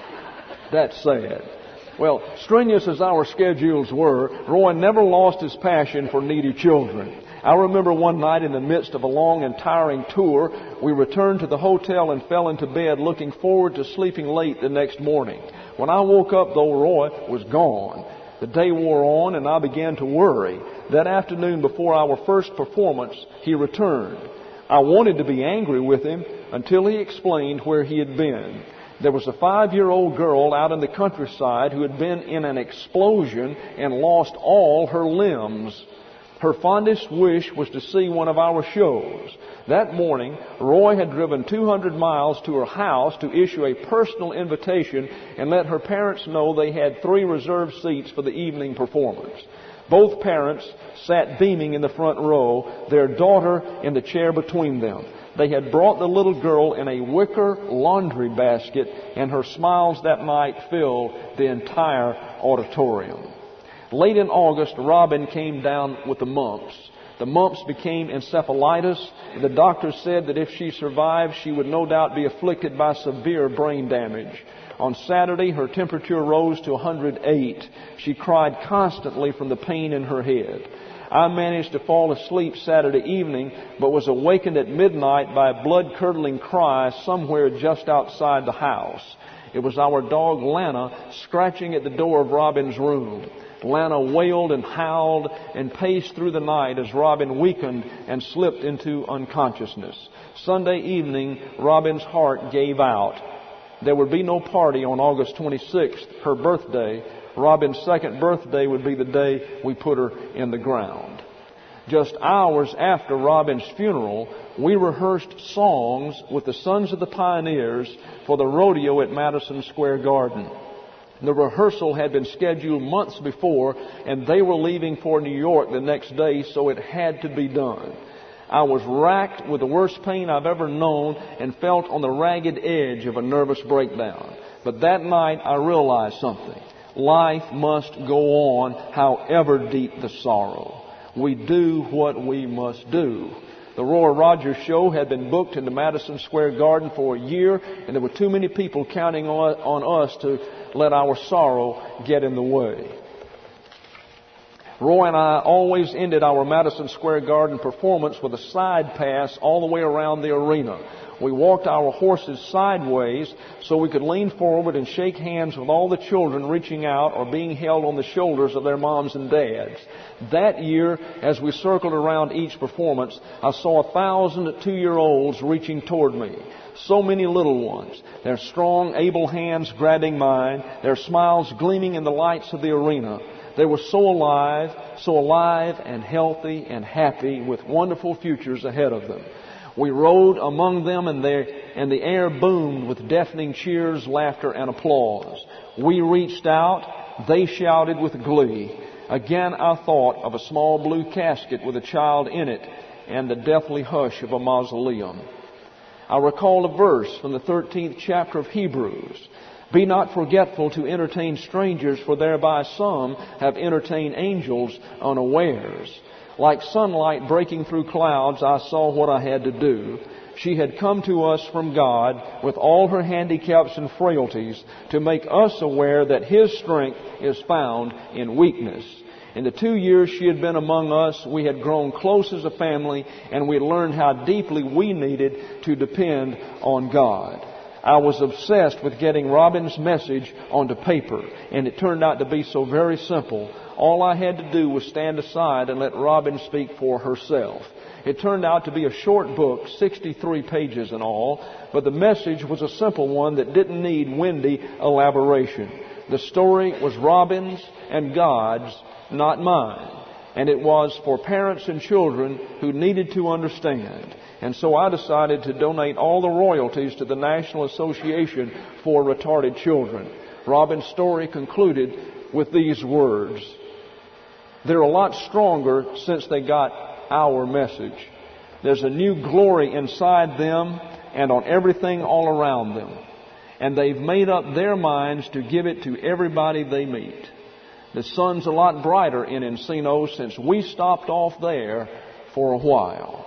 That's sad. Well, strenuous as our schedules were, Roy never lost his passion for needy children. I remember one night in the midst of a long and tiring tour, we returned to the hotel and fell into bed looking forward to sleeping late the next morning. When I woke up, though, Roy was gone. The day wore on and I began to worry. That afternoon before our first performance, he returned. I wanted to be angry with him until he explained where he had been. There was a five-year-old girl out in the countryside who had been in an explosion and lost all her limbs. Her fondest wish was to see one of our shows. That morning, Roy had driven two hundred miles to her house to issue a personal invitation and let her parents know they had three reserved seats for the evening performance. Both parents sat beaming in the front row, their daughter in the chair between them. They had brought the little girl in a wicker laundry basket, and her smiles that night filled the entire auditorium. Late in August, Robin came down with the mumps. The mumps became encephalitis. The doctor said that if she survived, she would no doubt be afflicted by severe brain damage. On Saturday, her temperature rose to one hundred eight. She cried constantly from the pain in her head. I managed to fall asleep Saturday evening, but was awakened at midnight by a blood-curdling cry somewhere just outside the house. It was our dog Lana scratching at the door of Robin's room. Lana wailed and howled and paced through the night as Robin weakened and slipped into unconsciousness. Sunday evening, Robin's heart gave out. There would be no party on August twenty-sixth, her birthday. Robin's second birthday would be the day we put her in the ground. Just hours after Robin's funeral, we rehearsed songs with the Sons of the Pioneers for the rodeo at Madison Square Garden. The rehearsal had been scheduled months before, and they were leaving for New York the next day, so it had to be done. I was racked with the worst pain I've ever known and felt on the ragged edge of a nervous breakdown. But that night I realized something. Life must go on, however deep the sorrow. We do what we must do. The Roy Rogers Show had been booked into Madison Square Garden for a year, and there were too many people counting on, on us to let our sorrow get in the way. Roy and I always ended our Madison Square Garden performance with a side pass all the way around the arena. We walked our horses sideways so we could lean forward and shake hands with all the children reaching out or being held on the shoulders of their moms and dads. That year, as we circled around each performance, I saw a thousand two-year-olds reaching toward me. So many little ones, their strong, able hands grabbing mine, their smiles gleaming in the lights of the arena. They were so alive, so alive and healthy and happy with wonderful futures ahead of them. We rode among them, and, and the air boomed with deafening cheers, laughter, and applause. We reached out. They shouted with glee. Again, I thought of a small blue casket with a child in it and the deathly hush of a mausoleum. I recall a verse from the thirteenth chapter of Hebrews. Be not forgetful to entertain strangers, for thereby some have entertained angels unawares. Like sunlight breaking through clouds, I saw what I had to do. She had come to us from God with all her handicaps and frailties to make us aware that His strength is found in weakness. In the two years she had been among us, we had grown close as a family, and we had learned how deeply we needed to depend on God. I was obsessed with getting Robin's message onto paper, and it turned out to be so very simple. All I had to do was stand aside and let Robin speak for herself. It turned out to be a short book, sixty-three pages in all, but the message was a simple one that didn't need windy elaboration. The story was Robin's and God's, not mine. And it was for parents and children who needed to understand. And so I decided to donate all the royalties to the National Association for Retarded Children. Robin's story concluded with these words: "They're a lot stronger since they got our message. There's a new glory inside them and on everything all around them. And they've made up their minds to give it to everybody they meet. The sun's a lot brighter in Encino since we stopped off there for a while."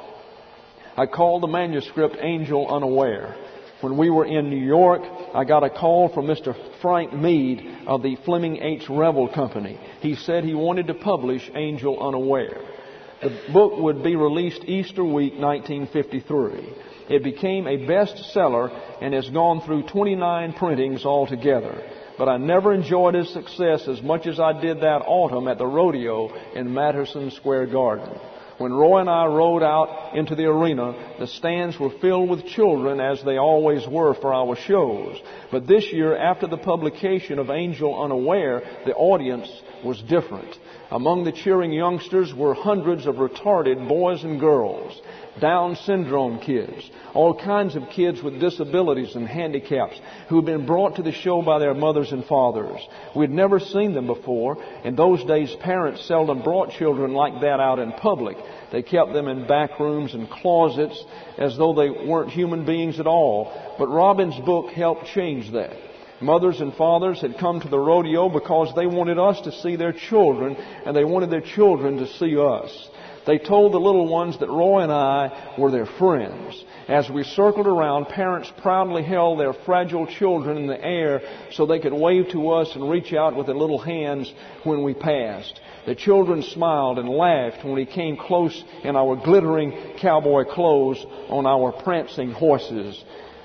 I called the manuscript Angel Unaware. When we were in New York, I got a call from Mister Frank Mead of the Fleming H. Revel Company. He said he wanted to publish Angel Unaware. The book would be released Easter week nineteen fifty-three. It became a bestseller and has gone through twenty-nine printings altogether. But I never enjoyed its success as much as I did that autumn at the rodeo in Madison Square Garden. When Roy and I rode out into the arena, the stands were filled with children, as they always were for our shows. But this year, after the publication of Angel Unaware, the audience was different. Among the cheering youngsters were hundreds of retarded boys and girls, Down syndrome kids, all kinds of kids with disabilities and handicaps who had been brought to the show by their mothers and fathers. We had never seen them before. In those days, parents seldom brought children like that out in public. They kept them in back rooms and closets as though they weren't human beings at all. But Robin's book helped change that. Mothers and fathers had come to the rodeo because they wanted us to see their children, and they wanted their children to see us. They told the little ones that Roy and I were their friends. As we circled around, parents proudly held their fragile children in the air so they could wave to us and reach out with their little hands when we passed. The children smiled and laughed when we came close in our glittering cowboy clothes on our prancing horses.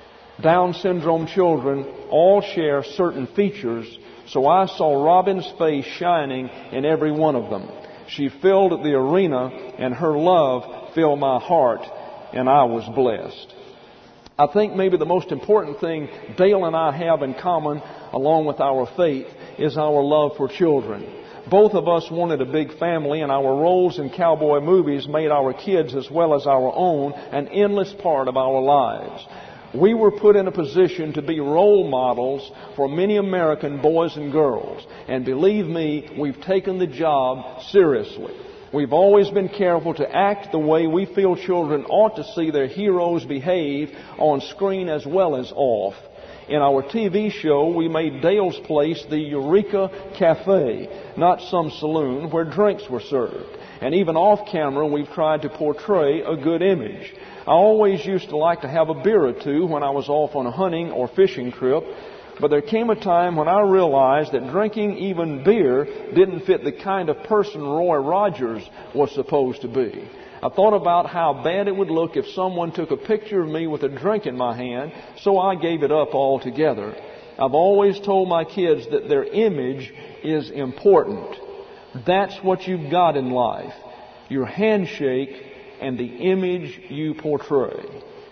Down syndrome children all share certain features, so I saw Robin's face shining in every one of them. She filled the arena, and her love filled my heart, and I was blessed. I think maybe the most important thing Dale and I have in common, along with our faith, is our love for children. Both of us wanted a big family, and our roles in cowboy movies made our kids, as well as our own, an endless part of our lives. We were put in a position to be role models for many American boys and girls. And believe me, we've taken the job seriously. We've always been careful to act the way we feel children ought to see their heroes behave on screen as well as off. In our T V show, we made Dale's place the Eureka Cafe, not some saloon where drinks were served. And even off camera, we've tried to portray a good image. I always used to like to have a beer or two when I was off on a hunting or fishing trip, but there came a time when I realized that drinking even beer didn't fit the kind of person Roy Rogers was supposed to be. I thought about how bad it would look if someone took a picture of me with a drink in my hand, so I gave it up altogether. I've always told my kids that their image is important. That's what you've got in life, your handshake and the image you portray.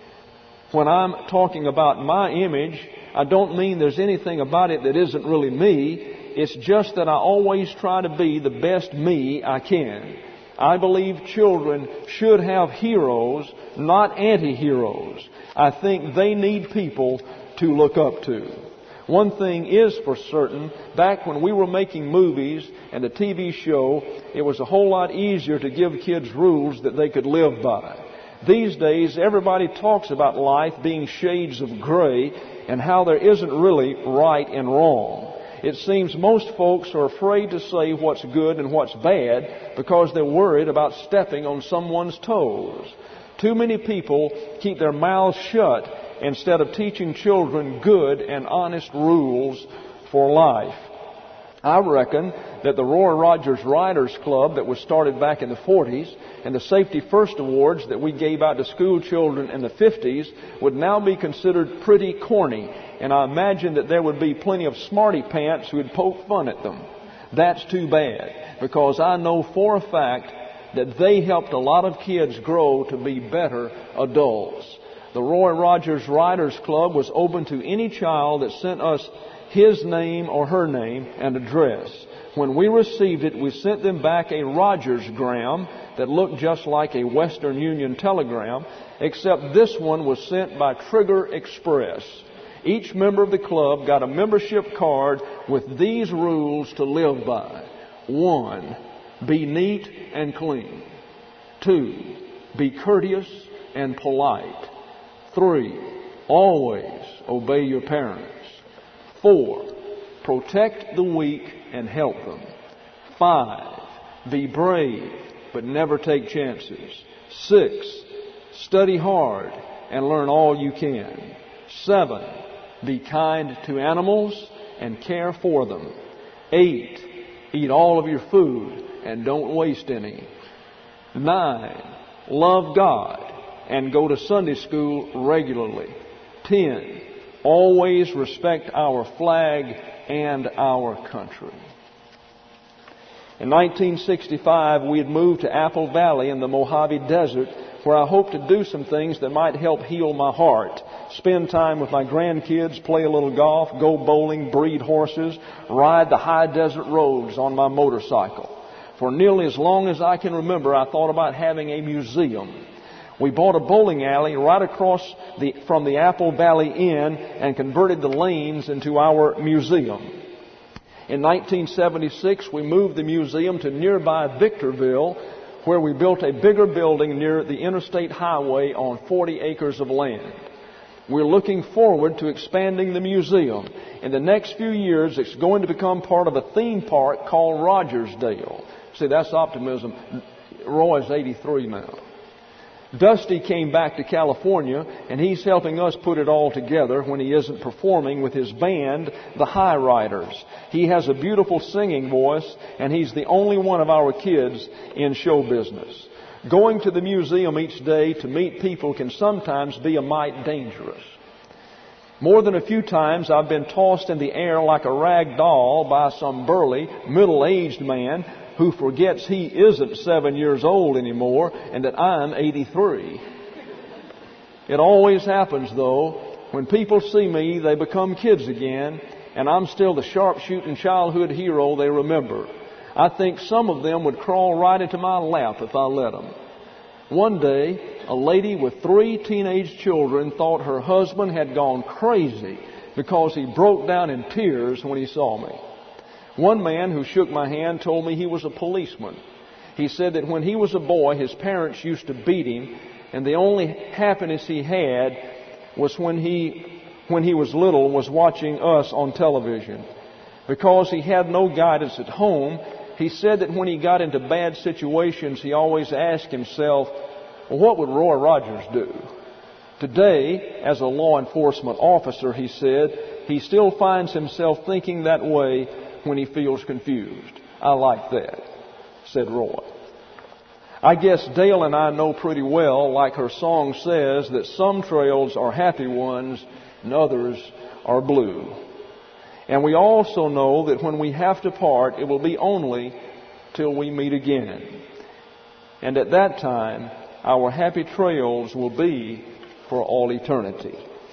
When I'm talking about my image, I don't mean there's anything about it that isn't really me. It's just that I always try to be the best me I can. I believe children should have heroes, not anti-heroes. I think they need people to look up to. One thing is for certain, back when we were making movies and the T V show, it was a whole lot easier to give kids rules that they could live by. These days, everybody talks about life being shades of gray and how there isn't really right and wrong. It seems most folks are afraid to say what's good and what's bad because they're worried about stepping on someone's toes. Too many people keep their mouths shut instead of teaching children good and honest rules for life. I reckon that the Roy Rogers Riders Club that was started back in the forties and the Safety First Awards that we gave out to school children in the fifties would now be considered pretty corny. And I imagine that there would be plenty of smarty pants who would poke fun at them. That's too bad, because I know for a fact that they helped a lot of kids grow to be better adults. The Roy Rogers Riders Club was open to any child that sent us his name or her name and address. When we received it, we sent them back a Rogers-gram that looked just like a Western Union telegram, except this one was sent by Trigger Express. Each member of the club got a membership card with these rules to live by. One, be neat and clean. Two, be courteous and polite. Three, always obey your parents. Four, protect the weak and help them. Five, be brave but never take chances. Six, study hard and learn all you can. Seven, be kind to animals and care for them. Eight, eat all of your food and don't waste any. Nine, love God and go to Sunday school regularly. Ten, always respect our flag and our country. In nineteen sixty-five, we had moved to Apple Valley in the Mojave Desert, where I hoped to do some things that might help heal my heart. Spend time with my grandkids, play a little golf, go bowling, breed horses, ride the high desert roads on my motorcycle. For nearly as long as I can remember, I thought about having a museum. We bought a bowling alley right across the, from the Apple Valley Inn and converted the lanes into our museum. In nineteen seventy-six, we moved the museum to nearby Victorville, where we built a bigger building near the interstate highway on forty acres of land. We're looking forward to expanding the museum. In the next few years, it's going to become part of a theme park called Rogersdale. See, that's optimism. Roy's eighty-three now. Dusty came back to California, and he's helping us put it all together when he isn't performing with his band, the High Riders. He has a beautiful singing voice, and he's the only one of our kids in show business. Going to the museum each day to meet people can sometimes be a mite dangerous. More than a few times I've been tossed in the air like a rag doll by some burly, middle-aged man who forgets he isn't seven years old anymore and that I'm eighty-three. It always happens, though. When people see me, they become kids again, and I'm still the sharpshooting childhood hero they remember. I think some of them would crawl right into my lap if I let them. One day, a lady with three teenage children thought her husband had gone crazy because he broke down in tears when he saw me. One man who shook my hand told me he was a policeman. He said that when he was a boy, his parents used to beat him, and the only happiness he had was when he, when he was little, was watching us on television. Because he had no guidance at home, he said that when he got into bad situations, he always asked himself, well, what would Roy Rogers do? Today, as a law enforcement officer, he said, he still finds himself thinking that way when he feels confused. I like that, said Roy. I guess Dale and I know pretty well, like her song says, that some trails are happy ones and others are blue. And we also know that when we have to part, it will be only till we meet again. And at that time, our happy trails will be for all eternity.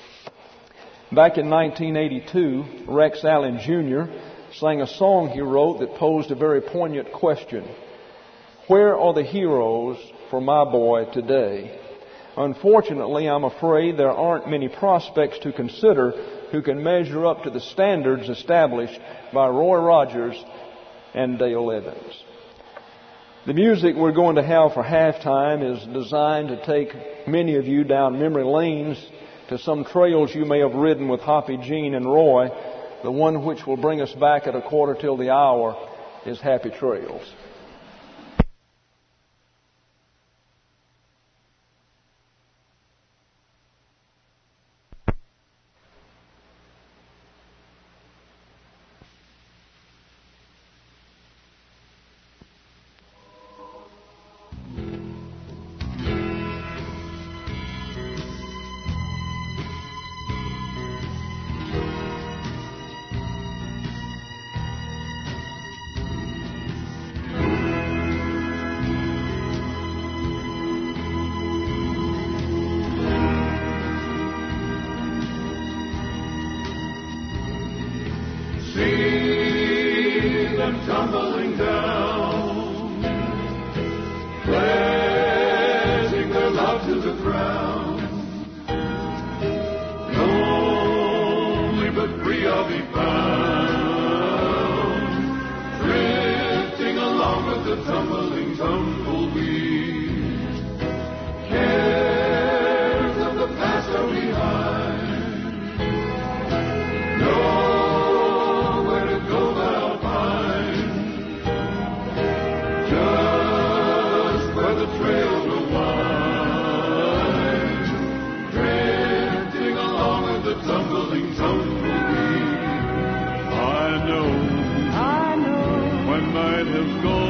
Back in nineteen eighty-two, Rex Allen Junior sang a song he wrote that posed a very poignant question. Where are the heroes for my boy today? Unfortunately, I'm afraid there aren't many prospects to consider who can measure up to the standards established by Roy Rogers and Dale Evans. The music we're going to have for halftime is designed to take many of you down memory lanes to some trails you may have ridden with Hoppy, Jean, and Roy. The one which will bring us back at a quarter till the hour is Happy Trails. them tumbling down, pledging their love to the ground. Lonely but free I'll be found, drifting along with the tumbling tumbleweed. Cares of the past are behind. Nowhere to go but I'll find just where the trail will wind, drifting along with the tumbling tumbleweed. I know, I know, when night has gone,